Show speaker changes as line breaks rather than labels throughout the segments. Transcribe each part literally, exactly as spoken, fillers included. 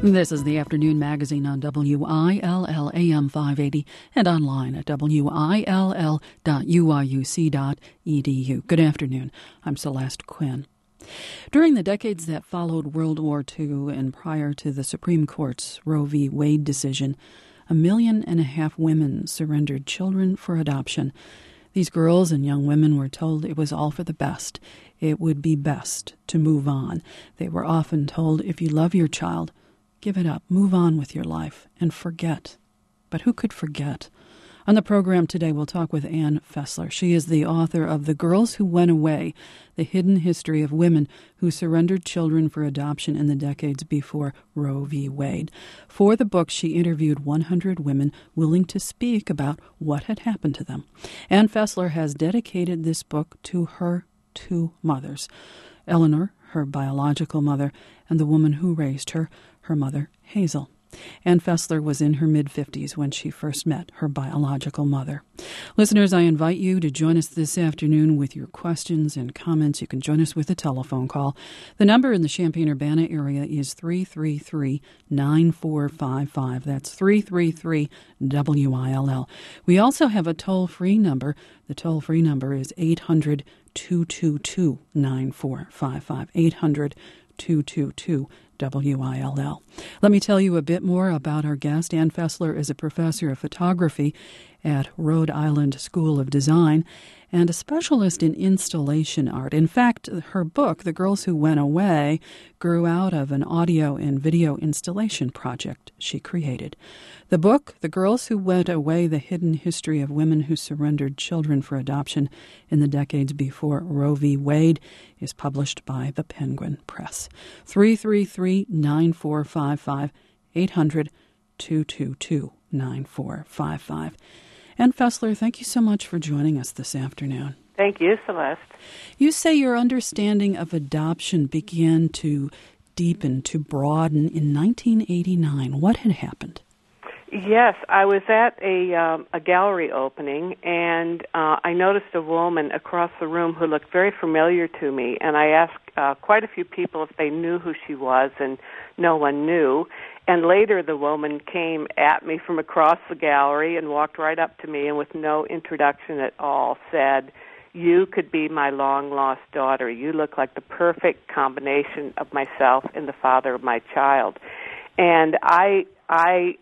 This is the Afternoon Magazine on W I L L A M five eighty and online at W I L L dot U I U C dot E D U. Good afternoon. I'm Celeste Quinn. During the decades that followed World War Two and prior to the Supreme Court's Roe v. Wade decision, a million and a half women surrendered children for adoption. These girls and young women were told it was all for the best. It would be best to move on. They were often told, if you love your child, give it up, move on with your life, and forget. But who could forget? On the program today, we'll talk with Ann Fessler. She is the author of The Girls Who Went Away, The Hidden History of Women Who Surrendered Children for Adoption in the Decades Before Roe v. Wade. For the book, she interviewed one hundred women willing to speak about what had happened to them. Ann Fessler has dedicated this book to her two mothers, Eleanor, her biological mother, and the woman who raised her, her mother, Hazel. Ann Fessler was in her mid-fifties when she first met her biological mother. Listeners, I invite you to join us this afternoon with your questions and comments. You can join us with a telephone call. The number in the Champaign-Urbana area is three three three, nine four five five. That's three three three, W I L L. We also have a toll-free number. The toll-free number is eight hundred, two two two, nine four five five. eight hundred, two two two, W I L L. Let me tell you a bit more about our guest. Ann Fessler is a professor of photography at Rhode Island School of Design and a specialist in installation art. In fact, her book, The Girls Who Went Away, grew out of an audio and video installation project she created. The book, The Girls Who Went Away, The Hidden History of Women Who Surrendered Children for Adoption in the Decades Before Roe v. Wade, is published by the Penguin Press. three three three, nine four five five, eight hundred, two two two, nine four five five. Ann Fessler, thank you so much for joining us this afternoon.
Thank you, Celeste.
You say your understanding of adoption began to deepen, to broaden in nineteen eighty-nine. What had happened?
Yes, I was at a um, a gallery opening, and uh, I noticed a woman across the room who looked very familiar to me, and I asked uh, quite a few people if they knew who she was, and no one knew. And later the woman came at me from across the gallery and walked right up to me and with no introduction at all said, "You could be my long-lost daughter. You look like the perfect combination of myself and the father of my child." And I I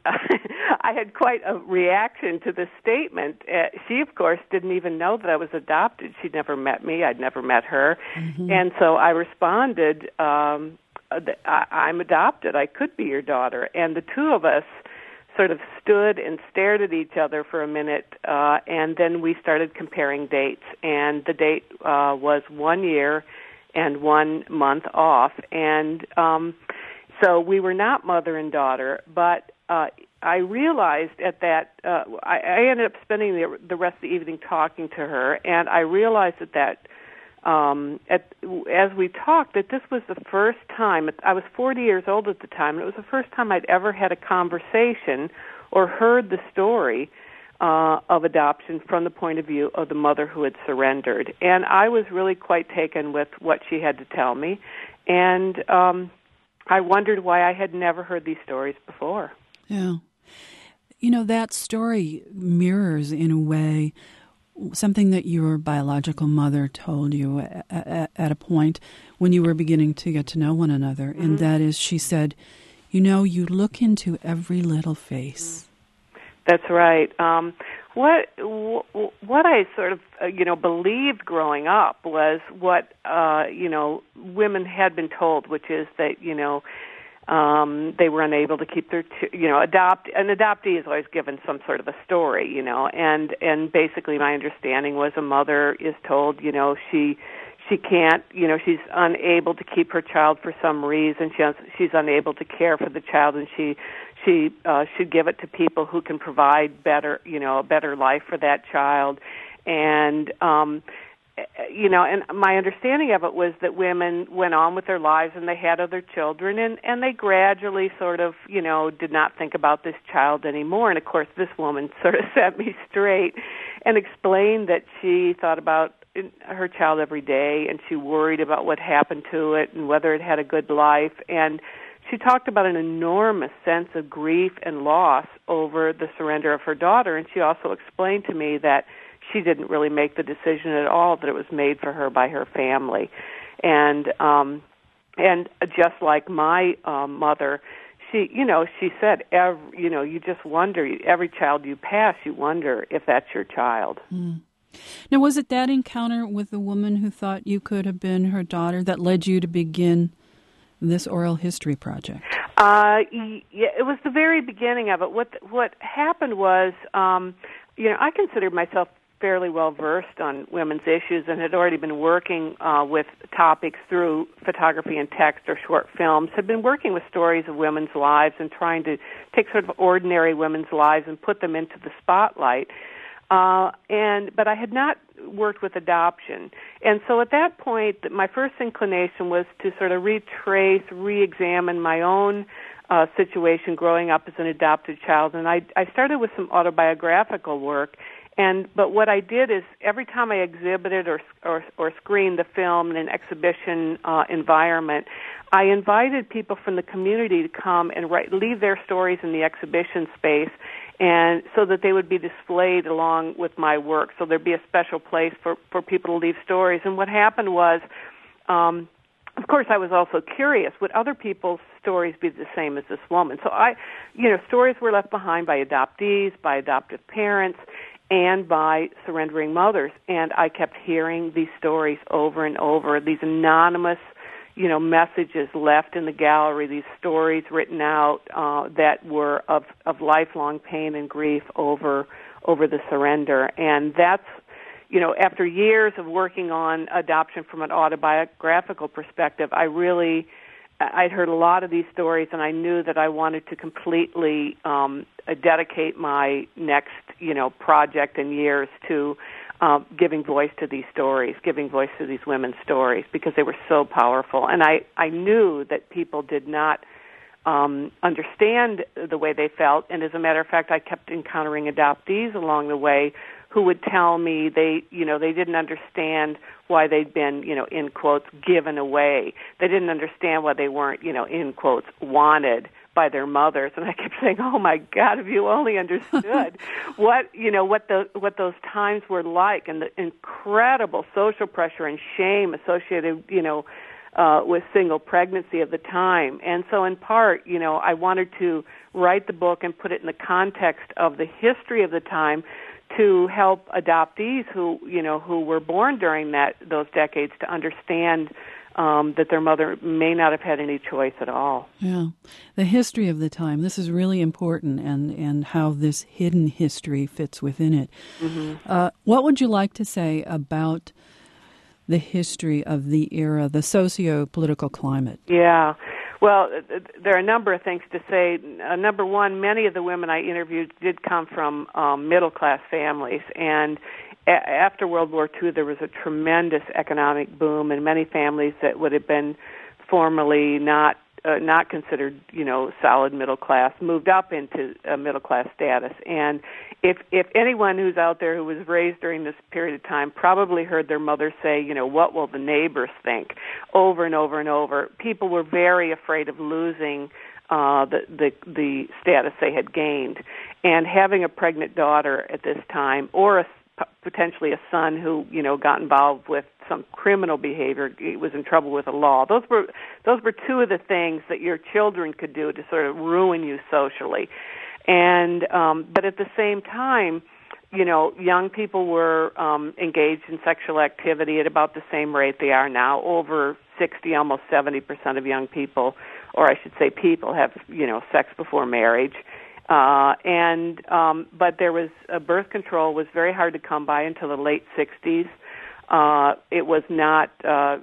I had quite a reaction to this statement. Uh, she, of course, didn't even know that I was adopted. She'd never met me. I'd never met her. Mm-hmm. And so I responded, um, I, I'm adopted. I could be your daughter. And the two of us sort of stood and stared at each other for a minute, uh, and then we started comparing dates. And the date uh, was one year and one month off. And um, so we were not mother and daughter, but uh, I realized at that, uh, I, I ended up spending the, the rest of the evening talking to her, and I realized at that, um, at, as we talked, that this was the first time, I was forty years old at the time, and it was the first time I'd ever had a conversation or heard the story uh, of adoption from the point of view of the mother who had surrendered. And I was really quite taken with what she had to tell me, and um, I wondered why I had never heard these stories before.
Yeah. You know, that story mirrors, in a way, something that your biological mother told you at, at a point when you were beginning to get to know one another, mm-hmm. and that is, she said, you know, you look into every little face.
That's right. Um, what what I sort of, uh, you know, believed growing up was what, uh, you know, women had been told, which is that, you know, Um, they were unable to keep their, ch- you know, adopt. An adoptee is always given some sort of a story, you know, and and basically my understanding was a mother is told, you know, she she can't, you know, she's unable to keep her child for some reason. She has, she's unable to care for the child, and she she uh, should give it to people who can provide better, you know, a better life for that child, and. Um, You know, and my understanding of it was that women went on with their lives and they had other children, and, and they gradually sort of, you know, did not think about this child anymore. And, of course, this woman sort of set me straight and explained that she thought about her child every day, and she worried about what happened to it and whether it had a good life. And she she talked about an enormous sense of grief and loss over the surrender of her daughter, and she also explained to me that she didn't really make the decision at all, that it was made for her by her family. And um, and just like my um, mother, she, you know, she said, every, you know, you just wonder, every child you pass, you wonder if that's your child.
Mm. Now, was it that encounter with the woman who thought you could have been her daughter that led you to begin this oral history project?
Uh, yeah, it was the very beginning of it. What what happened was, um, you know, I considered myself fairly well versed on women's issues and had already been working uh, with topics through photography and text or short films, had been working with stories of women's lives and trying to take sort of ordinary women's lives and put them into the spotlight. Uh, and but I had not worked with adoption. And so at that point, my first inclination was to sort of retrace, re-examine my own uh, situation growing up as an adopted child. And I, I started with some autobiographical work. And but what I did is every time I exhibited or or, or screened the film in an exhibition uh, environment, I invited people from the community to come and write, leave their stories in the exhibition space, and so that they would be displayed along with my work. So there'd be a special place for, for people to leave stories. And what happened was, um, of course, I was also curious, would other people's stories be the same as this woman? So I, you know, stories were left behind by adoptees, by adoptive parents, and by surrendering mothers. And I kept hearing these stories over and over, these anonymous, you know, messages left in the gallery, these stories written out uh, that were of, of lifelong pain and grief over over the surrender. And that's, you know, after years of working on adoption from an autobiographical perspective, I really, I'd heard a lot of these stories, and I knew that I wanted to completely um, dedicate my next, you know, project and years to Um, giving voice to these stories, giving voice to these women's stories, because they were so powerful. And I, I knew that people did not um, understand the way they felt. And as a matter of fact, I kept encountering adoptees along the way who would tell me they, you know, they didn't understand why they'd been, you know, in quotes, given away. They didn't understand why they weren't, you know, in quotes, wanted by their mothers. And I kept saying, oh my God, if you only understood what, you know, what the what those times were like, and the incredible social pressure and shame associated, you know, uh, with single pregnancy of the time. And so in part, you know, I wanted to write the book and put it in the context of the history of the time to help adoptees who, you know, who were born during that those decades to understand Um, that their mother may not have had any choice at all.
Yeah. The history of the time. This is really important, and, and how this hidden history fits within it. Mm-hmm. Uh, what would you like to say about the history of the era, the socio-political climate?
Yeah. Well, there are a number of things to say. Uh, number one, many of the women I interviewed did come from um, middle-class families, and after World War Two, there was a tremendous economic boom, and many families that would have been formerly not uh, not considered, you know, solid middle class moved up into a middle class status. And if if anyone who's out there who was raised during this period of time probably heard their mother say, you know, what will the neighbors think, over and over and over. People were very afraid of losing uh, the the the status they had gained, and having a pregnant daughter at this time, or a potentially a son who, you know, got involved with some criminal behavior, was in trouble with the law. Those were those were two of the things that your children could do to sort of ruin you socially. And um, but at the same time, you know, young people were um, engaged in sexual activity at about the same rate they are now. Over sixty, almost seventy percent of young people, or I should say people, have, you know, sex before marriage. Uh, and um, but there was uh, birth control was very hard to come by until the late sixties. Uh, it was not uh,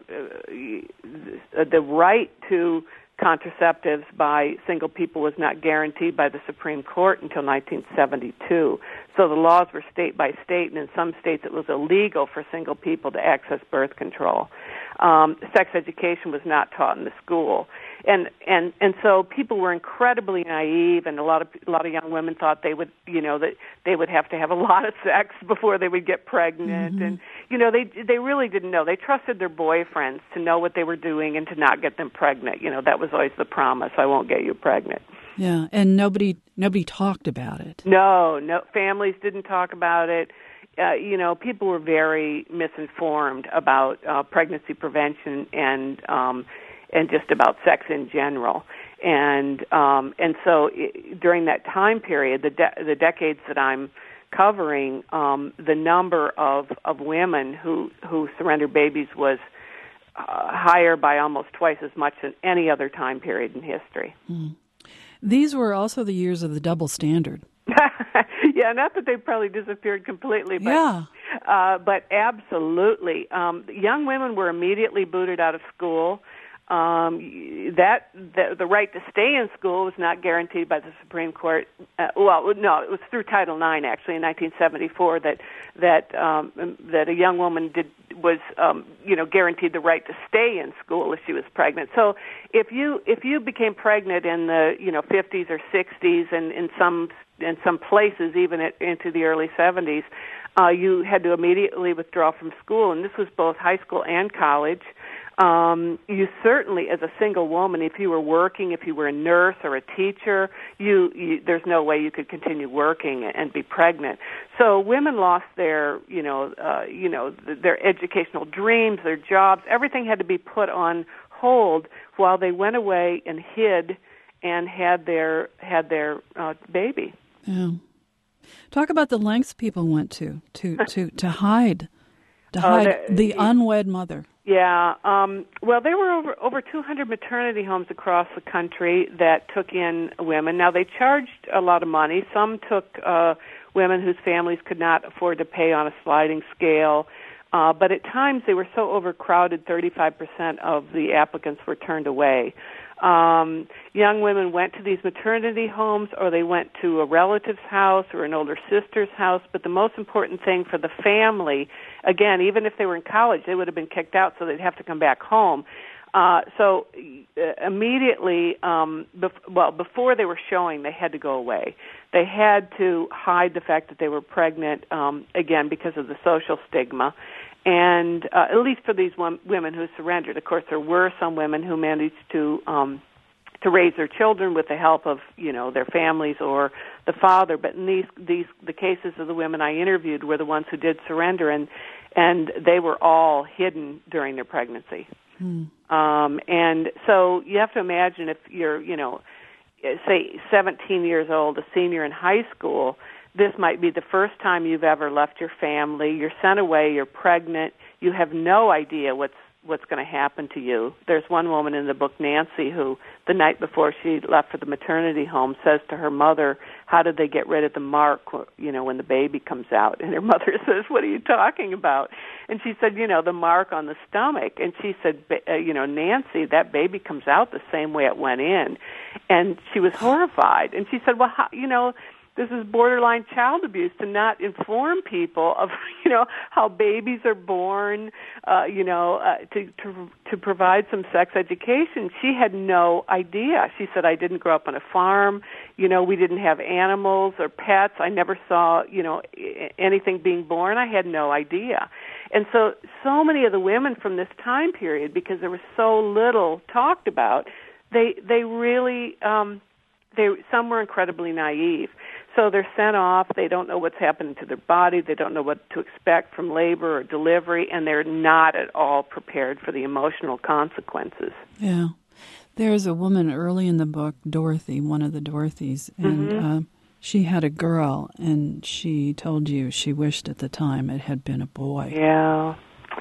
the right to contraceptives by single people was not guaranteed by the Supreme Court until nineteen seventy-two. So the laws were state by state, and in some states it was illegal for single people to access birth control. Um, sex education was not taught in the school. and and and so people were incredibly naive, and a lot of a lot of young women thought they would, you know, that they would have to have a lot of sex before they would get pregnant, mm-hmm. and you know, they they really didn't know. They trusted their boyfriends to know what they were doing and to not get them pregnant. You know, that was always the promise: I won't get you pregnant.
Yeah, and nobody nobody talked about it.
No, no, families didn't talk about it. Uh, you know, people were very misinformed about uh, pregnancy prevention and um, and just about sex in general. And um, and so it, during that time period, the de- the decades that I'm covering, um, the number of, of women who, who surrendered babies was uh, higher by almost twice as much than any other time period in history.
Mm. These were also the years of the double standard.
Yeah, not that they probably disappeared completely, but
yeah.
uh, but absolutely. Um, young women were immediately booted out of school. Um, that the, the right to stay in school was not guaranteed by the Supreme Court. Uh, well, no, it was through Title nine actually in nineteen seventy-four that that um, that a young woman did was um, you know guaranteed the right to stay in school if she was pregnant. So if you if you became pregnant in the you know fifties or sixties, and in some in some places even at, into the early seventies, uh, you had to immediately withdraw from school, and this was both high school and college. Um, you certainly, as a single woman, if you were working, if you were a nurse or a teacher, you, you there's no way you could continue working and be pregnant. So women lost their, you know, uh, you know, their educational dreams, their jobs. Everything had to be put on hold while they went away and hid and had their had their uh, baby.
Yeah. Talk about the lengths people went to to to, to hide to
oh,
hide
that,
the unwed mother.
Yeah, um, well, there were over over two hundred maternity homes across the country that took in women. Now, they charged a lot of money. Some took uh, women whose families could not afford to pay on a sliding scale. Uh, but at times, they were so overcrowded, thirty-five percent of the applicants were turned away. Um, young women went to these maternity homes, or they went to a relative's house or an older sister's house. But the most important thing for the family, again, even if they were in college, they would have been kicked out, so they'd have to come back home. Uh, so uh, immediately, um, bef- well, before they were showing, they had to go away. They had to hide the fact that they were pregnant, um, again, because of the social stigma. And uh, at least for these wom- women who surrendered, of course, there were some women who managed to um, to raise their children with the help of, you know, their families or the father. But in these these the cases of the women I interviewed were the ones who did surrender, and and they were all hidden during their pregnancy. Hmm. Um, and so you have to imagine if you're, you know, say seventeen years old, a senior in high school. This might be the first time you've ever left your family. You're sent away. You're pregnant. You have no idea what's what's going to happen to you. There's one woman in the book, Nancy, who the night before she left for the maternity home says to her mother, "How did they get rid of the mark, you know, when the baby comes out?" And her mother says, "What are you talking about?" And she said, "You know, the mark on the stomach." And she said, uh, "You know, Nancy, that baby comes out the same way it went in." And she was horrified. And she said, "Well, how, you know." This is borderline child abuse to not inform people of, you know, how babies are born, uh, you know, uh, to, to to provide some sex education. She had no idea. She said, "I didn't grow up on a farm. You know, we didn't have animals or pets. I never saw, you know, anything being born. I had no idea." And so, so many of the women from this time period, because there was so little talked about, they they really, um, they some were incredibly naive. So they're sent off. They don't know what's happening to their body. They don't know what to expect from labor or delivery, and they're not at all prepared for the emotional consequences.
Yeah. There's a woman early in the book, Dorothy, one of the Dorothys, and mm-hmm. uh, she had a girl, and she told you she wished at the time it had been a boy.
Yeah.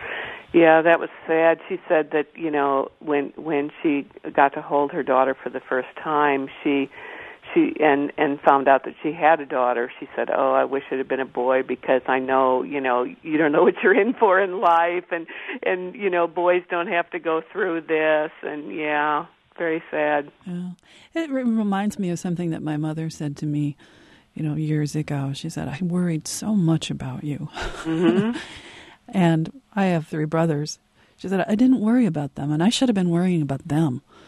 Yeah, that was sad. She said that, you know, when when she got to hold her daughter for the first time, she... She and and found out that she had a daughter. She said, "Oh, I wish it had been a boy because I know, you know, you don't know what you're in for in life, and and you know, boys don't have to go through this." And yeah, very sad.
Yeah. It re- reminds me of something that my mother said to me, you know, years ago. She said, "I worried so much about you," mm-hmm. and I have three brothers. She said, "I didn't worry about them, and I should have been worrying about them."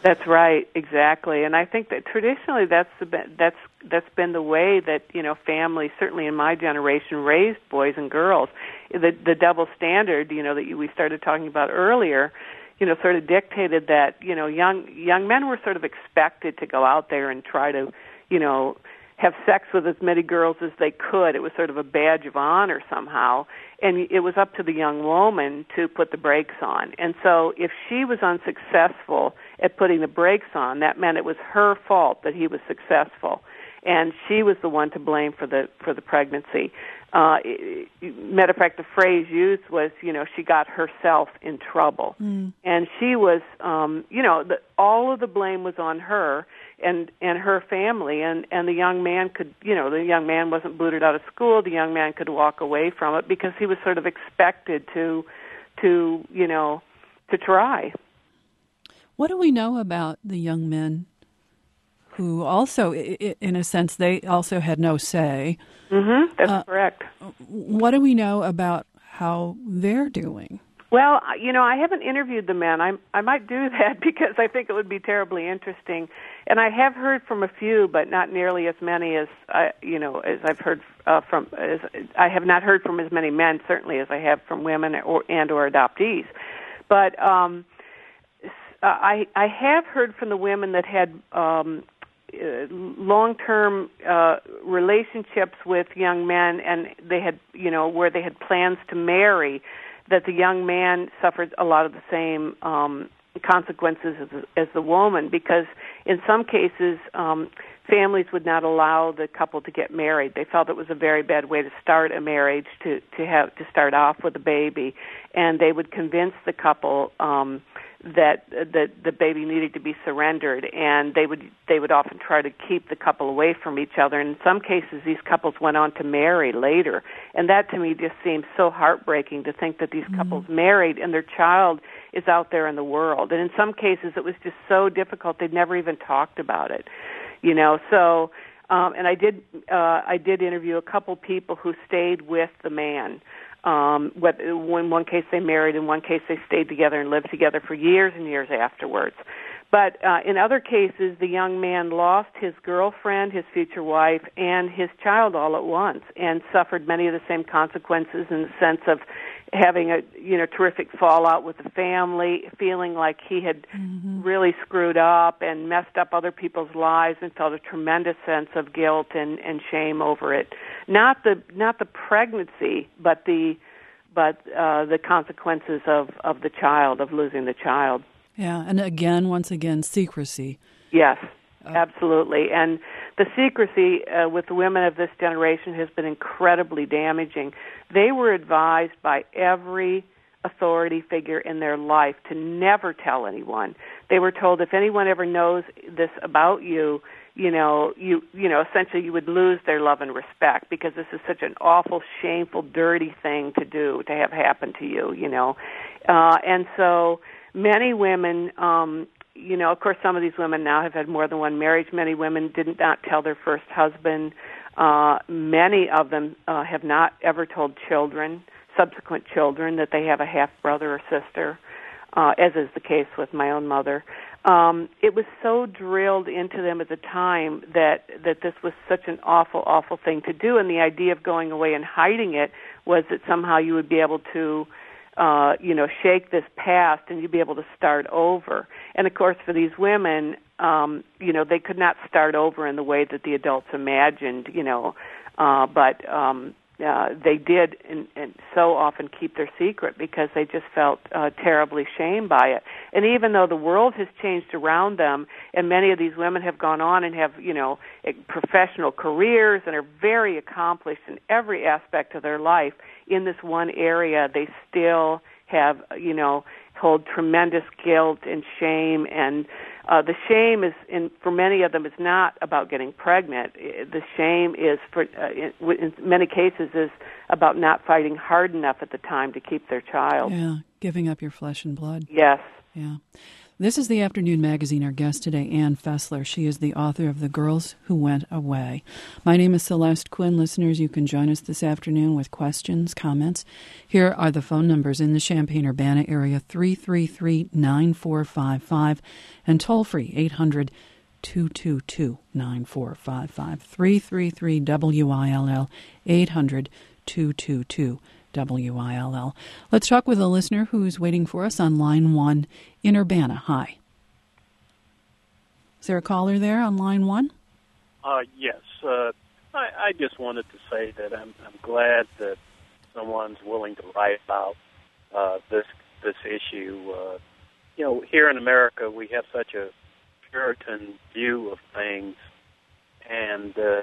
That's right, exactly. And I think that traditionally that's the, that's that's been the way that, you know, families, certainly in my generation, raised boys and girls. The the double standard, you know, that you, we started talking about earlier, you know, sort of dictated that, you know, young young men were sort of expected to go out there and try to, you know, have sex with as many girls as they could. It was sort of a badge of honor somehow. And it was up to the young woman to put the brakes on. And so if she was unsuccessful at putting the brakes on, that meant it was her fault that he was successful. And she was the one to blame for the for the pregnancy. Uh, matter of fact, the phrase used was, you know, she got herself in trouble. Mm. And she was, um, you know, the, all of the blame was on her and, and her family. And, and the young man could, you know, the young man wasn't booted out of school. The young man could walk away from it because he was sort of expected to, to you know, to try.
What do we know about the young men who also, in a sense, they also had no say?
Mm-hmm, that's
uh,
correct.
What do we know about how they're doing?
Well, you know, I haven't interviewed the men. I I might do that because I think it would be terribly interesting. And I have heard from a few, but not nearly as many as I, you know, as I've heard uh, from. As, I have not heard from as many men, certainly, as I have from women or and or adoptees. But um, I I have heard from the women that had Um, Uh, long-term uh, relationships with young men, and they had, you know, where they had plans to marry, that the young man suffered a lot of the same um, consequences as, as the woman, because in some cases um, families would not allow the couple to get married. They felt it was a very bad way to start a marriage, to to have to start off with a baby, and they would convince the couple Um, that that the baby needed to be surrendered, and they would they would often try to keep the couple away from each other. And in some cases, these couples went on to marry later, and that to me just seems so heartbreaking to think that these mm-hmm. couples married and their child is out there in the world. And in some cases, it was just so difficult they'd never even talked about it, you know. So, um, and I did uh, I did interview a couple people who stayed with the man. Um, in one case they married, in one case they stayed together and lived together for years and years afterwards. But uh, in other cases, the young man lost his girlfriend, his future wife, and his child all at once, and suffered many of the same consequences in the sense of having a you know terrific fallout with the family, feeling like he had mm-hmm. really screwed up and messed up other people's lives, and felt a tremendous sense of guilt and, and shame over it. Not the not the pregnancy, but the but uh, the consequences of, of the child, of losing the child.
Yeah, and again, once again, secrecy.
Yes, uh, absolutely. And the secrecy uh, with the women of this generation has been incredibly damaging. They were advised by every authority figure in their life to never tell anyone. They were told if anyone ever knows this about you, you know, you you know, essentially you would lose their love and respect, because this is such an awful, shameful, dirty thing to do, to have happen to you, you know. Uh, and so many women, um, you know, of course some of these women now have had more than one marriage. Many women did not tell their first husband. Uh, many of them uh, have not ever told children, subsequent children, that they have a half-brother or sister, uh, as is the case with my own mother. Um, it was so drilled into them at the time that, that this was such an awful, awful thing to do, and the idea of going away and hiding it was that somehow you would be able to, uh, you know, shake this past and you'd be able to start over. And, of course, for these women, um, you know, they could not start over in the way that the adults imagined, you know, uh, but um, uh, they did and, and so often keep their secret because they just felt uh, terribly shamed by it. And even though the world has changed around them, and many of these women have gone on and have, you know, professional careers and are very accomplished in every aspect of their life, in this one area they still have, you know, hold tremendous guilt and shame. And uh, the shame is, in, for many of them, is not about getting pregnant. The shame is, for uh, in, in many cases, is about not fighting hard enough at the time to keep their child.
Yeah, giving up your flesh and blood.
Yes.
Yeah. This is the Afternoon Magazine. Our guest today, Ann Fessler. She is the author of The Girls Who Went Away. My name is Celeste Quinn. Listeners, you can join us this afternoon with questions, comments. Here are the phone numbers in the Champaign-Urbana area, three three three, nine four five five, and toll-free, eight hundred, two two two, nine four five five, three three three W I L L, eight hundred, two two two, W I L L. Let's talk with a listener who's waiting for us on line one in Urbana. Hi. Is there a caller there on line one?
Uh, yes. Uh, I, I just wanted to say that I'm, I'm glad that someone's willing to write about uh, this this issue. Uh, you know, here in America, we have such a Puritan view of things, and uh,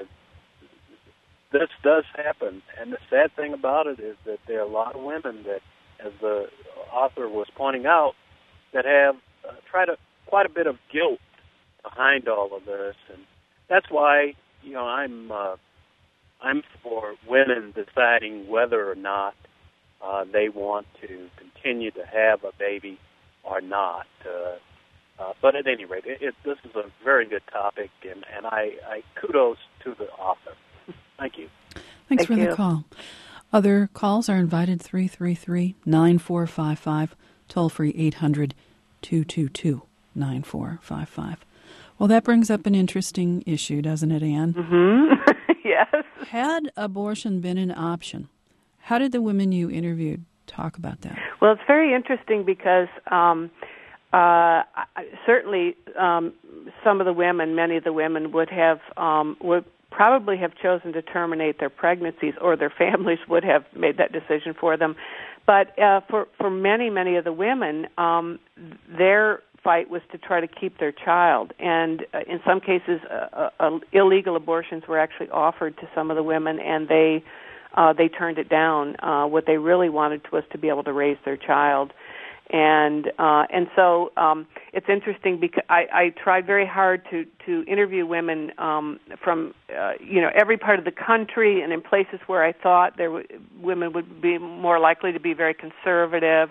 this does happen. And the sad thing about it is that there are a lot of women that, as the author was pointing out, that have uh, tried to, quite a bit of guilt behind all of this, and that's why you know I'm uh, I'm for women deciding whether or not uh, they want to continue to have a baby or not. Uh, uh, but at any rate, it, it, this is a very good topic, and, and I, I kudos to the author. Thank you.
Thanks
Thank
for
you.
the call. Other calls are invited, three three three, nine four five five, toll-free eight hundred, two two two, nine four five five. Well, that brings up an interesting issue, doesn't it, Ann?
Mm-hmm. Yes.
Had abortion been an option, how did the women you interviewed talk about that?
Well, it's very interesting because um, uh, certainly um, some of the women, many of the women would have um, would probably have chosen to terminate their pregnancies, or their families would have made that decision for them. But uh, for for many, many of the women, um, their fight was to try to keep their child, and uh, in some cases, uh, uh, illegal abortions were actually offered to some of the women, and they uh, they turned it down. Uh, what they really wanted was to be able to raise their child. And uh, and so um, it's interesting because I, I tried very hard to, to interview women um, from uh, you know every part of the country, and in places where I thought there w- women would be more likely to be very conservative,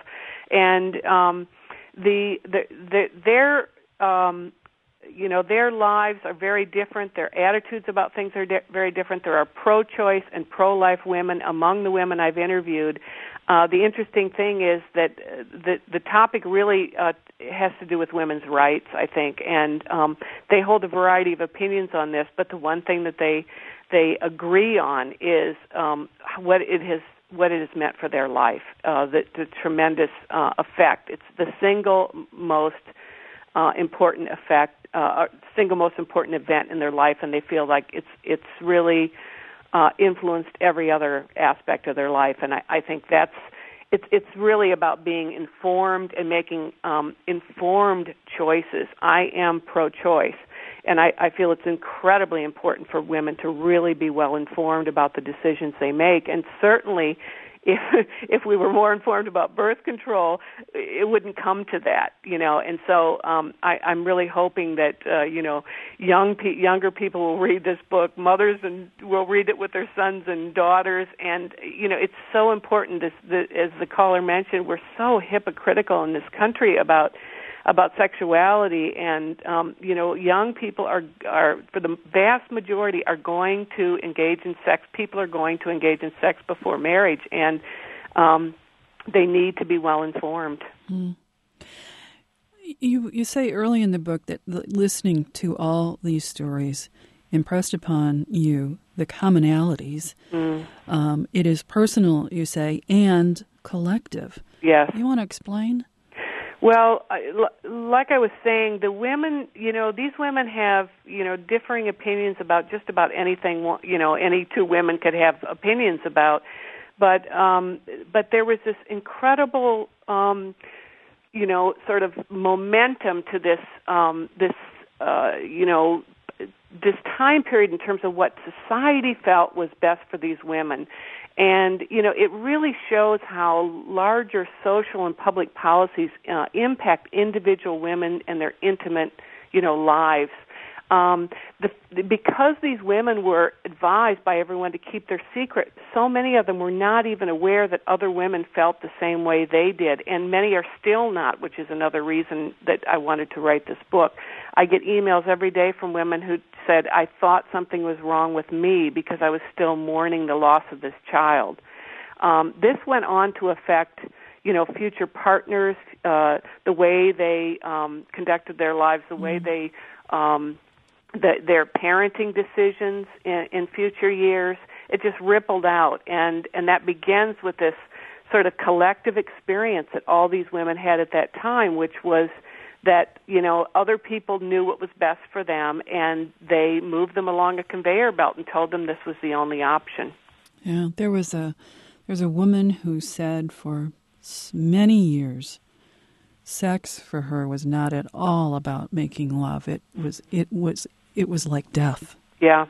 and um, the, the the their um, you know their lives are very different. Their attitudes about things are di- very different. There are pro-choice and pro-life women among the women I've interviewed. Uh, the interesting thing is that uh, the the topic really uh, has to do with women's rights, I think, and um, they hold a variety of opinions on this. But the one thing that they they agree on is um, what it has what it has meant for their life, uh, the, the tremendous uh, effect. It's the single most uh, important effect, uh, single most important event in their life, and they feel like it's it's really Uh, influenced every other aspect of their life, and I, I think that's it's it's really about being informed and making um, informed choices. I am pro-choice, and I, I feel it's incredibly important for women to really be well informed about the decisions they make, and certainly if if we were more informed about birth control, it wouldn't come to that, you know. And so um, I, I'm really hoping that uh, you know young pe- younger people will read this book, mothers and will read it with their sons and daughters. And you know, it's so important. This, the, as the caller mentioned, we're so hypocritical in this country about. about sexuality, and um, you know, young people are are for the vast majority are going to engage in sex. People are going to engage in sex before marriage, and um, they need to be well informed.
Mm. You you say early in the book that listening to all these stories impressed upon you the commonalities.
Mm.
Um, it is personal, you say, and collective.
Yes.
You want to explain?
Well, I, like I was saying, the women, you know, these women have, you know, differing opinions about just about anything, you know, any two women could have opinions about. But um, but there was this incredible, um, you know, sort of momentum to this, um, this, uh, you know, this time period in terms of what society felt was best for these women. And, you know, it really shows how larger social and public policies uh, impact individual women and their intimate, you know, lives. Um, the, because these women were advised by everyone to keep their secret, so many of them were not even aware that other women felt the same way they did, and many are still not, which is another reason that I wanted to write this book. I get emails every day from women who said, I thought something was wrong with me because I was still mourning the loss of this child. Um, this went on to affect, you know, future partners, uh, the way they um, conducted their lives, the way they... Um, The, their parenting decisions in, in future years. It just rippled out, and, and that begins with this sort of collective experience that all these women had at that time, which was that, you know, other people knew what was best for them, and they moved them along a conveyor belt and told them this was the only option.
Yeah, there was a there's a woman who said for many years, sex for her was not at all about making love. It was it was it was like death.
Yeah,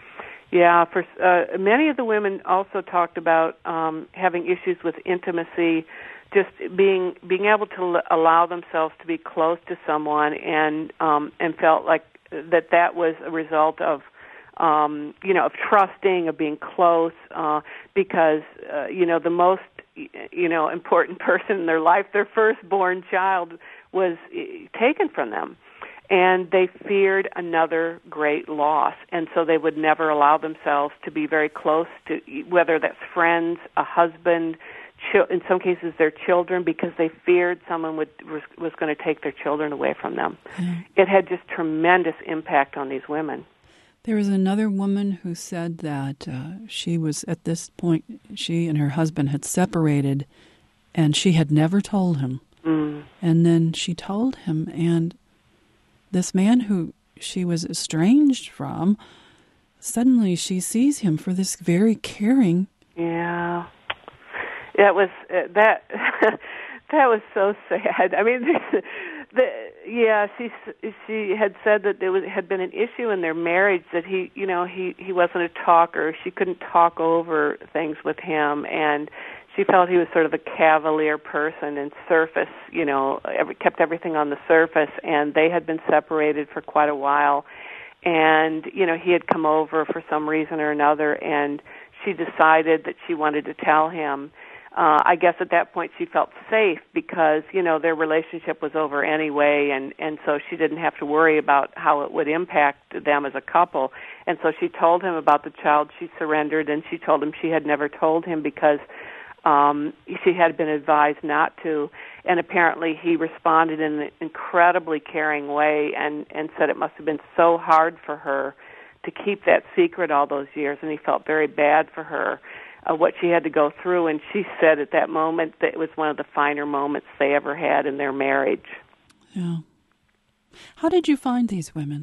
yeah. For uh, many of the women also talked about um, having issues with intimacy, just being being able to l- allow themselves to be close to someone, and um, and felt like that that was a result of um, you know of trusting, of being close, uh, because uh, you know the most you know important person in their life, their firstborn child, was taken from them. And they feared another great loss, and so they would never allow themselves to be very close to, whether that's friends, a husband, ch- in some cases their children, because they feared someone would, was, was going to take their children away from them. Mm. It had just tremendous impact on these women.
There was another woman who said that uh, she was, at this point, she and her husband had separated, and she had never told him. Mm. And then she told him, and this man who she was estranged from, suddenly she sees him for this very caring.
Yeah, that was uh, that. That was so sad. I mean, the, yeah, she she had said that there was had been an issue in their marriage, that he, you know, he he wasn't a talker. She couldn't talk over things with him, and she felt he was sort of a cavalier person and surface, you know, every, kept everything on the surface, and they had been separated for quite a while. And, you know, he had come over for some reason or another, and she decided that she wanted to tell him. Uh, I guess at that point she felt safe because, you know, their relationship was over anyway, and, and so she didn't have to worry about how it would impact them as a couple. And so she told him about the child she surrendered, and she told him she had never told him because Um, she had been advised not to, and apparently he responded in an incredibly caring way and, and said it must have been so hard for her to keep that secret all those years, and he felt very bad for her, uh, what she had to go through, and she said at that moment that it was one of the finer moments they ever had in their marriage.
Yeah. How did you find these women?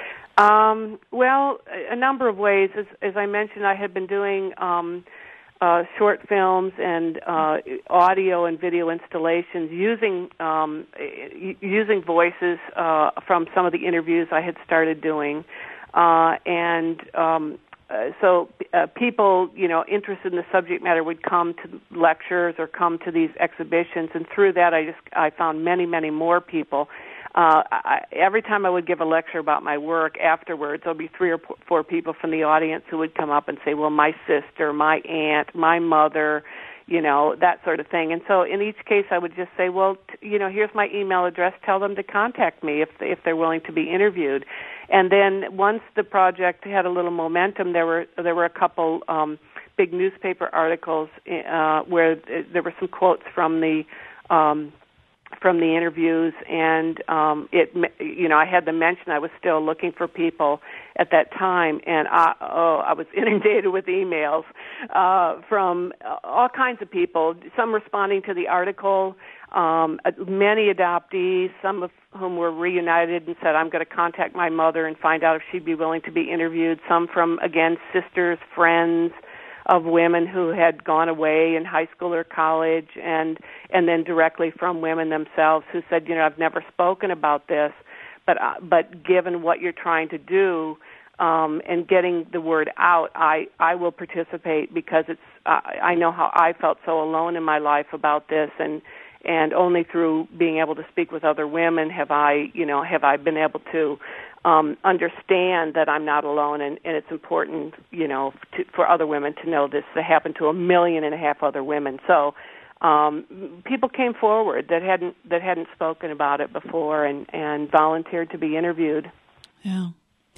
Um, well, a number of ways. As, as I mentioned, I had been doing Um, Uh, short films and uh, audio and video installations using um, using voices uh, from some of the interviews I had started doing, uh, and um, uh, so uh, people, you know, interested in the subject matter would come to lectures or come to these exhibitions, and through that I just I found many many more people. Uh, I, every time I would give a lecture about my work, afterwards there'll be three or four people from the audience who would come up and say, well, my sister, my aunt, my mother, you know, that sort of thing. And so in each case I would just say, well, t- you know, here's my email address. Tell them to contact me if, if they're willing to be interviewed. And then once the project had a little momentum, there were there were a couple um, big newspaper articles uh, where there were some quotes from the um from the interviews, and um, it, you know, I had to mention I was still looking for people at that time, and I, oh, I was inundated with emails uh, from all kinds of people, some responding to the article, um, many adoptees, some of whom were reunited and said, I'm going to contact my mother and find out if she'd be willing to be interviewed, some from, again, sisters, friends of women who had gone away in high school or college, and and then directly from women themselves who said, you know, I've never spoken about this, but uh, but given what you're trying to do um, and getting the word out, I, I will participate because it's uh, I know how I felt so alone in my life about this, and and only through being able to speak with other women have I, you know, have I been able to um, understand that I'm not alone, and, and it's important, you know, to, for other women to know this. It happened to a million and a half other women. So um, people came forward that hadn't that hadn't spoken about it before, and, and volunteered to be interviewed.
Yeah.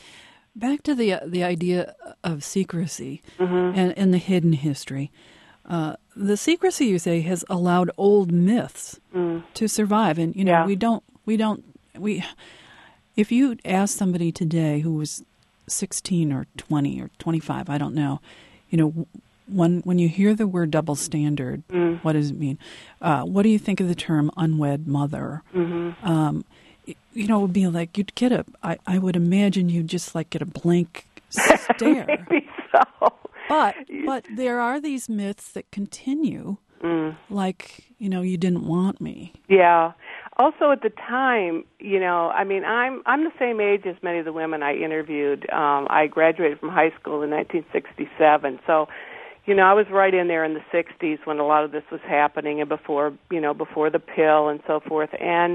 Back to the the idea of secrecy
Mm-hmm.
and, and the hidden history. Uh, the secrecy, you say, has allowed old myths
Mm.
to survive, and you know
Yeah.
we don't we don't we. If you ask somebody today who was sixteen or twenty or twenty-five, I don't know, you know, when when you hear the word double standard,
Mm.
what does it mean? Uh, what do you think of the term unwed mother?
Mm-hmm.
Um, you know, it would be like you'd get a. I, I would imagine you'd just like get a blank stare.
Maybe so.
But but there are these myths that continue,
Mm.
like, you know, you didn't want me.
Yeah. Also, at the time, you know, I mean, I'm I'm the same age as many of the women I interviewed. Um, I graduated from high school in nineteen sixty-seven, so, you know, I was right in there in the sixties when a lot of this was happening, and before, you know, before the pill and so forth. And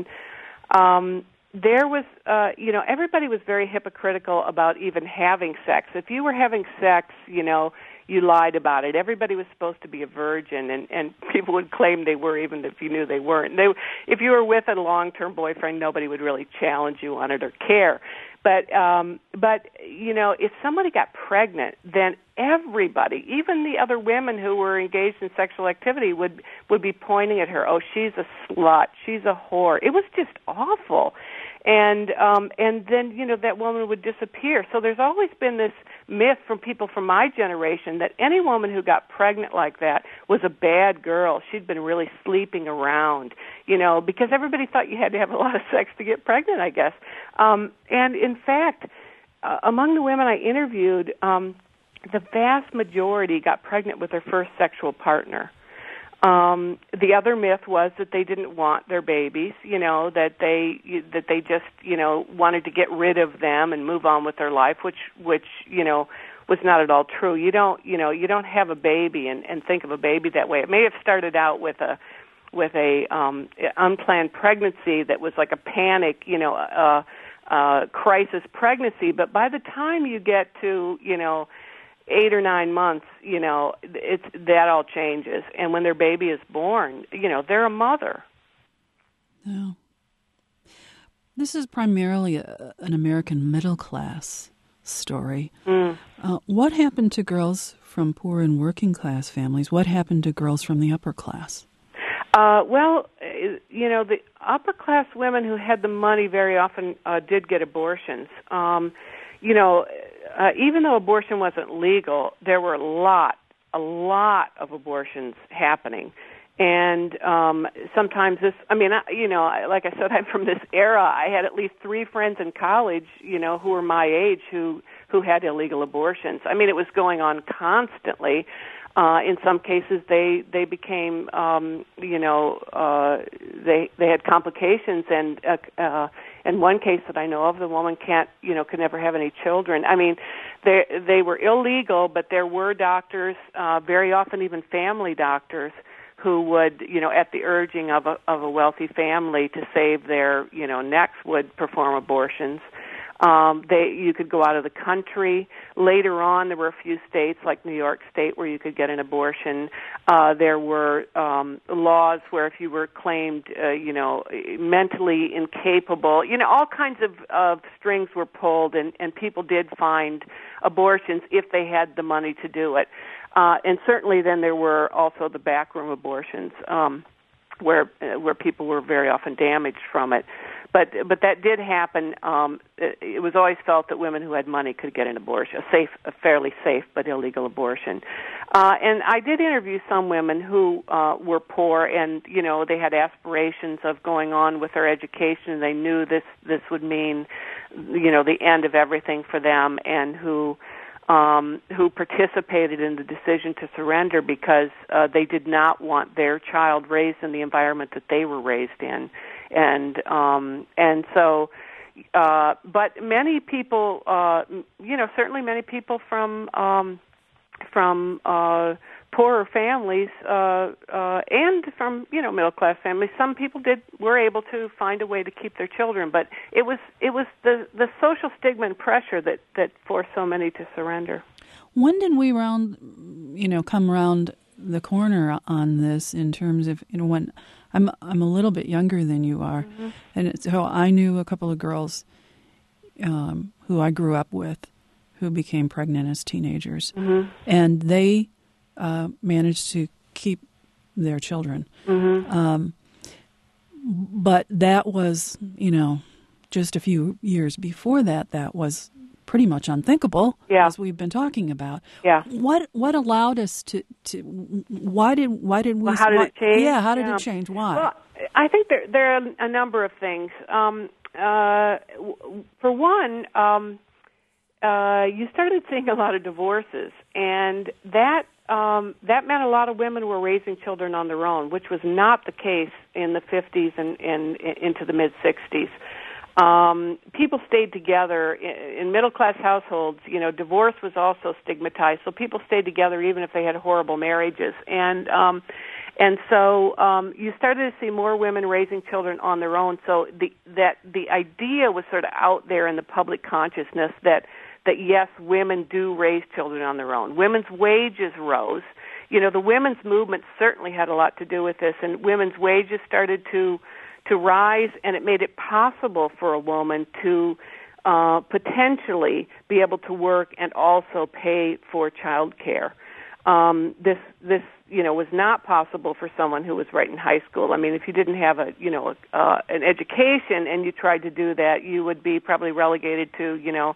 um, there was, uh, you know, everybody was very hypocritical about even having sex. If you were having sex, you know, you lied about it. Everybody was supposed to be a virgin, and, and people would claim they were, even if you knew they weren't. They, if you were with a long-term boyfriend, nobody would really challenge you on it or care. But, um, but you know, if somebody got pregnant, then everybody, even the other women who were engaged in sexual activity, would would be pointing at her. Oh, she's a slut. She's a whore. It was just awful. And um, and then, you know, that woman would disappear. So there's always been this myth from people from my generation that any woman who got pregnant like that was a bad girl. She'd been really sleeping around, you know, because everybody thought you had to have a lot of sex to get pregnant, I guess. Um, and in fact, uh, among the women I interviewed, um, the vast majority got pregnant with their first sexual partner. Um, the other myth was that they didn't want their babies, you know, that they that they just, you know, wanted to get rid of them and move on with their life, which, which you know, was not at all true. You don't, you know, you don't have a baby and, and think of a baby that way. It may have started out with a with a um, unplanned pregnancy that was like a panic, you know, uh, uh, crisis pregnancy, but by the time you get to, you know, eight or nine months, you know, it's that all changes. And when their baby is born, you know, they're a mother.
No. This is primarily a, an American middle class story.
Mm.
Uh, what happened to girls from poor and working class families? What happened to girls from the upper class?
Uh, well, you know, the upper class women who had the money very often uh, did get abortions. Um, you know, uh, even though abortion wasn't legal, there were a lot, a lot of abortions happening. And um, sometimes this, I mean, I, you know, like I said, I'm from this era. I had at least three friends in college, you know, who were my age who, who had illegal abortions. I mean, it was going on constantly. Uh, in some cases, they they became, um, you know, uh, they they had complications, and uh, uh, in one case that I know of, the woman can't, you know, could never have any children. I mean, they they were illegal, but there were doctors, uh, very often even family doctors, who would, you know, at the urging of a of a wealthy family to save their, you know, necks, would perform abortions. Um, they, you could go out of the country. Later on, there were a few states, like New York State, where you could get an abortion. Uh, there were um, laws where if you were claimed, uh, you know, mentally incapable, you know, all kinds of, of strings were pulled, and, and people did find abortions if they had the money to do it. Uh, and certainly then there were also the backroom abortions, um, where uh, where people were very often damaged from it. But but that did happen. Um, it, it was always felt that women who had money could get an abortion, a safe, a fairly safe but illegal abortion. Uh, and I did interview some women who uh, were poor, and you know they had aspirations of going on with their education, and they knew this this would mean, you know, the end of everything for them, and who. Um, who participated in the decision to surrender because uh, they did not want their child raised in the environment that they were raised in, and um, and so, uh, but many people, uh, you know, certainly many people from um, from uh, poorer families uh, uh, and from you know middle class families, some people did were able to find a way to keep their children. But it was it was the the social stigma and pressure that that forced so many to surrender.
When did we round, you know, come around the corner on this in terms of, you know, when I'm I'm a little bit younger than you are, mm-hmm. and so I knew a couple of girls um, who I grew up with who became pregnant as teenagers, mm-hmm. and they uh, managed to keep their children. Mm-hmm. Um, but that was, you know, just a few years before that, that was pretty much unthinkable,
yeah.
as we've been talking about.
Yeah.
What what allowed us to, to why did why did we
well, how did
why,
it change?
Yeah, how did
yeah.
it change? Why?
Well, I think there there are a number of things. Um, uh, for one, um, uh, you started seeing a lot of divorces, and that um, that meant a lot of women were raising children on their own, which was not the case in the fifties and, and, and into the mid sixties. Um, people stayed together in, in middle-class households. You know, divorce was also stigmatized, so people stayed together even if they had horrible marriages. And um, and so um, you started to see more women raising children on their own. So the that the idea was sort of out there in the public consciousness that that yes, women do raise children on their own. Women's wages rose. You know, the women's movement certainly had a lot to do with this, and women's wages started to to rise, and it made it possible for a woman to uh, potentially be able to work and also pay for child care. Um, this, this, you know, was not possible for someone who was right in high school. I mean, if you didn't have a, you know, a, uh, an education and you tried to do that, you would be probably relegated to, you know,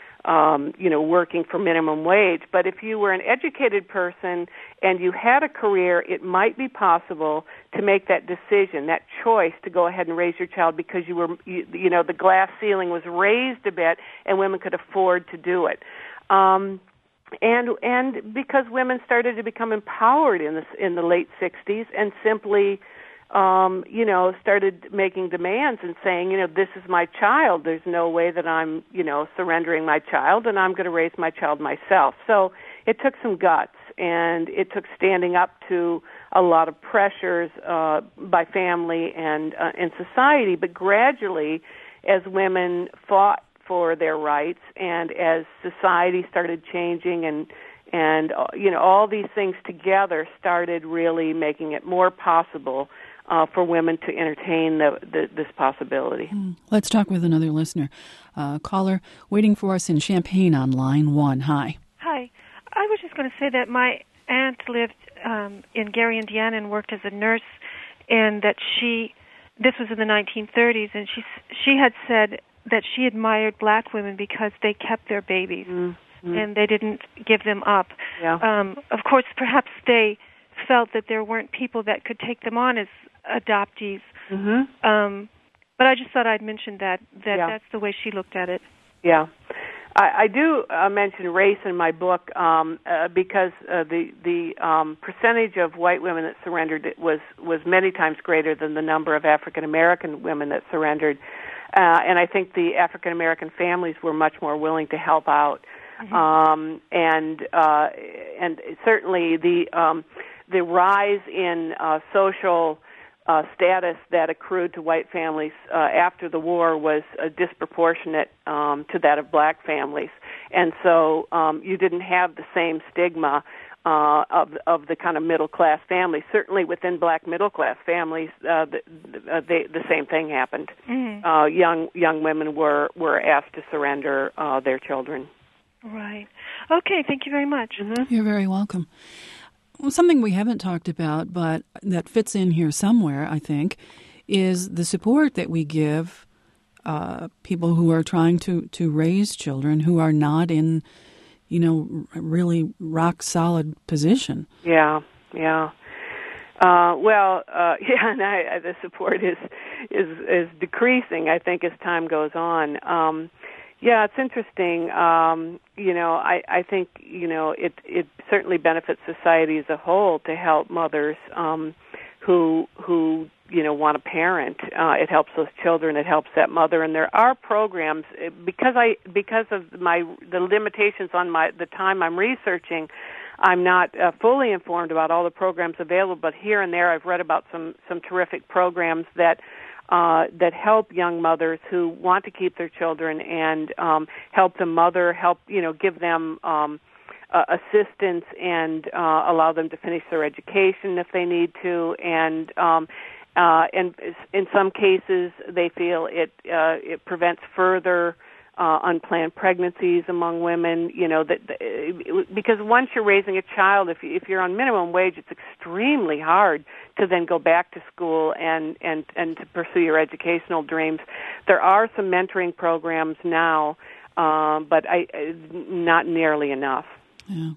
Um, you know, working for minimum wage. But if you were an educated person and you had a career, it might be possible to make that decision, that choice to go ahead and raise your child because you were, you, you know, the glass ceiling was raised a bit and women could afford to do it. Um, and and because women started to become empowered in the in the late sixties and simply Um, you know, started making demands and saying, you know, this is my child. There's no way that I'm, you know, surrendering my child, and I'm going to raise my child myself. So it took some guts, and it took standing up to a lot of pressures uh, by family and uh, in society. But gradually, as women fought for their rights, and as society started changing, and and uh, you know, all these things together started really making it more possible Uh, for women to entertain the, the, this possibility.
Mm. Let's talk with another listener. Uh, caller waiting for us in Champaign on line one. Hi.
Hi. I was just going to say that my aunt lived um, in Gary, Indiana, and worked as a nurse, and that she, this was in the nineteen thirties, and she she had said that she admired black women because they kept their babies, mm-hmm. and they didn't give them up.
Yeah.
Um, of course, perhaps they felt that there weren't people that could take them on as adoptees. Mm-hmm. Um, but I just thought I'd mention that, that
yeah.
that's the way she looked at it.
Yeah. I, I do uh, mention race in my book um, uh, because uh, the the um, percentage of white women that surrendered was, was many times greater than the number of African-American women that surrendered. Uh, and I think the African-American families were much more willing to help out. Mm-hmm. Um, and uh, and certainly the um, the rise in uh, social Uh, status that accrued to white families uh, after the war was uh, disproportionate um, to that of black families, and so um, you didn't have the same stigma uh, of of the kind of middle class families. Certainly within black middle class families, uh, the, the, they, the same thing happened. Mm-hmm. Uh, young young women were were asked to surrender uh, their children.
Right. Okay. Thank you very much.
Mm-hmm. You're very welcome. Well, something we haven't talked about, but that fits in here somewhere, I think, is the support that we give uh, people who are trying to, to raise children who are not in, you know, really rock-solid position.
Yeah, yeah. Uh, well, uh, yeah, and I, the support is, is is decreasing, I think, as time goes on. Um Yeah, it's interesting. Um, you know, I, I think, you know, it, it certainly benefits society as a whole to help mothers um, who, who, you know, want to parent. Uh, it helps those children. It helps that mother. And there are programs, because I because of my the limitations on my the time I'm researching, I'm not uh, fully informed about all the programs available, but here and there I've read about some, some terrific programs that uh, that help young mothers who want to keep their children and um, help the mother, help, you know, give them um, uh, assistance and uh, allow them to finish their education if they need to, and um, uh, and in some cases they feel it uh, it prevents further Uh, unplanned pregnancies among women, you know, that, that because once you're raising a child, if you, if you're on minimum wage, it's extremely hard to then go back to school and, and, and to pursue your educational dreams. There are some mentoring programs now, um, but I, not nearly enough.
Yeah.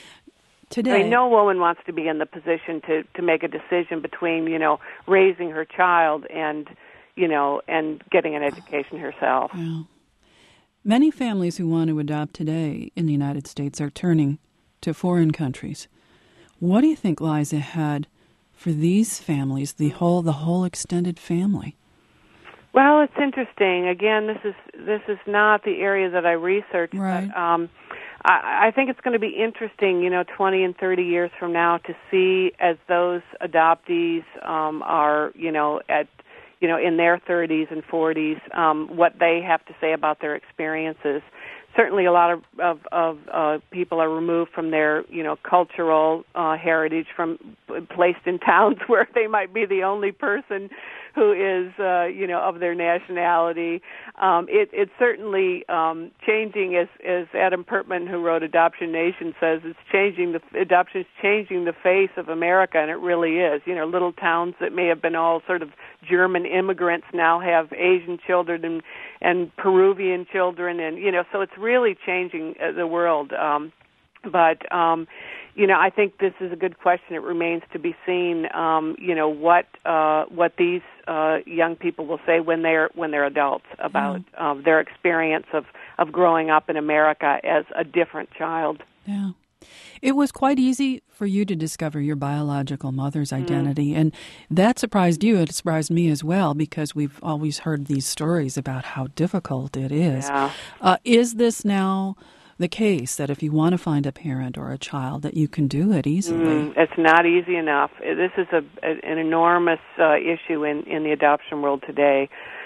Today,
I mean, no woman wants to be in the position to, to make a decision between, you know, raising her child and, you know, and getting an education herself.
Yeah. Many families who want to adopt today in the United States are turning to foreign countries. What do you think lies ahead for these families, the whole the whole extended family?
Well, it's interesting. Again, this is this is not the area that I researched,
right.
but um, I, I think it's going to be interesting, you know, twenty and thirty years from now to see as those adoptees um, are, you know, at you know, in their thirties and forties, um, what they have to say about their experiences. Certainly a lot of, of, of uh, people are removed from their, you know, cultural uh, heritage, from placed in towns where they might be the only person who is, uh, you know, of their nationality. Um, it, it's certainly um, changing, as, as Adam Pertman, who wrote Adoption Nation, says, it's changing, the adoption is changing the face of America, and it really is. You know, little towns that may have been all sort of German immigrants now have Asian children and, and Peruvian children, and, you know, so it's really changing uh, the world. Um, but, um, you know, I think this is a good question. It remains to be seen, um, you know, what uh, what these uh, young people will say when they're when they're adults about mm. um, their experience of, of growing up in America as a different child.
Yeah. It was quite easy for you to discover your biological mother's identity, mm. and that surprised you. It surprised me as well, because we've always heard these stories about how difficult it is.
Yeah.
Uh, is this now the case that if you want to find a parent or a child that you can do it easily?
Mm, it's not easy enough. This is a, a, an enormous uh, issue in, in the adoption world today.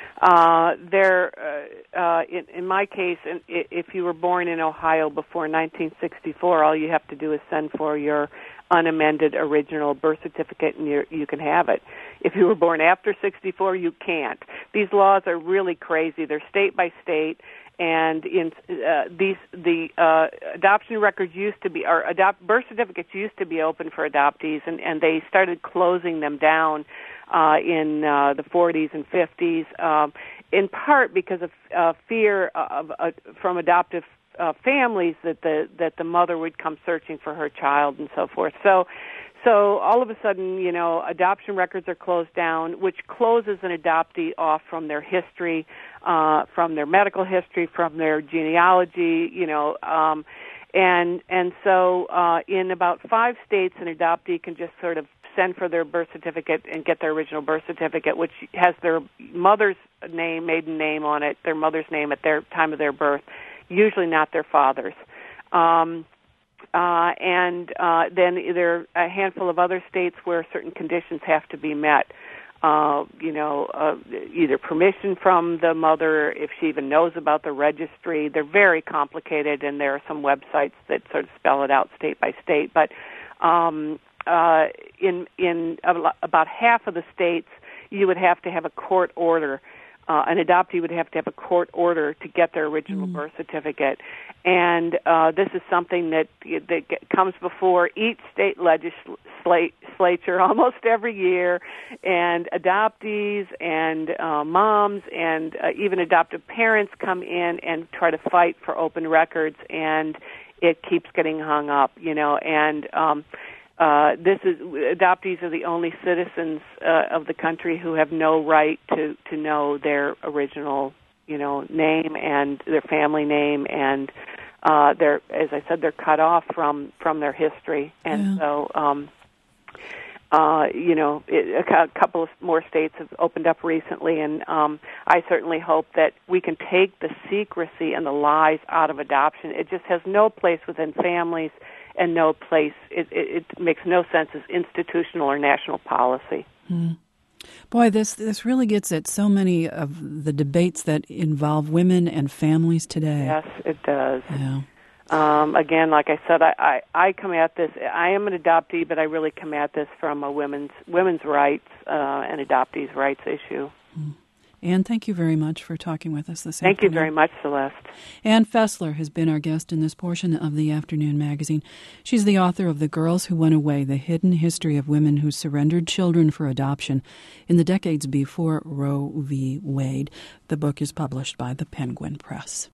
Uh, there, uh, uh, in, in my case, in, if you were born in Ohio before nineteen sixty-four, all you have to do is send for your unamended original birth certificate, and you you can have it. If you were born after sixty-four, you can't. These laws are really crazy. They're state by state. And in uh, these, the uh, adoption records used to be, or adopt birth certificates used to be open for adoptees, and, and they started closing them down uh, in uh, the forties and fifties, um, in part because of uh, fear of uh, from adoptive uh, families that the that the mother would come searching for her child and so forth. So. So all of a sudden, you know, adoption records are closed down, which closes an adoptee off from their history, uh, from their medical history, from their genealogy, you know, um, and and so uh, in about five states, an adoptee can just sort of send for their birth certificate and get their original birth certificate, which has their mother's name, maiden name on it, their mother's name at their time of their birth, usually not their father's. Um, Uh, and uh, then there are a handful of other states where certain conditions have to be met. Uh, you know, uh, either permission from the mother, if she even knows about the registry. They're very complicated, and there are some websites that sort of spell it out state by state. But um, uh, in in about half of the states, you would have to have a court order. Uh, an adoptee would have to have a court order to get their original mm. birth certificate. And uh, this is something that that comes before each state legislature almost every year, and adoptees and uh, moms and uh, even adoptive parents come in and try to fight for open records, and it keeps getting hung up, you know, and um, Uh, this is adoptees are the only citizens uh, of the country who have no right to, to know their original, you know, name and their family name, and uh, they're, as I said, they're cut off from, from their history, and yeah. so um, Uh, you know, it, a couple of more states have opened up recently, and um, I certainly hope that we can take the secrecy and the lies out of adoption. It just has no place within families and no place, it, it, it makes no sense as institutional or national policy.
Mm. Boy, this this really gets at so many of the debates that involve women and families today.
Yes, it does.
Yeah.
Um, again, like I said, I, I, I come at this, I am an adoptee, but I really come at this from a women's women's rights uh, and adoptees' rights issue.
Mm. Ann, thank you very much for talking with us this
thank
afternoon.
Thank you very much, Celeste.
Ann Fessler has been our guest in this portion of the Afternoon Magazine. She's the author of The Girls Who Went Away, The Hidden History of Women Who Surrendered Children for Adoption in the Decades Before Roe v. Wade. The book is published by the Penguin Press.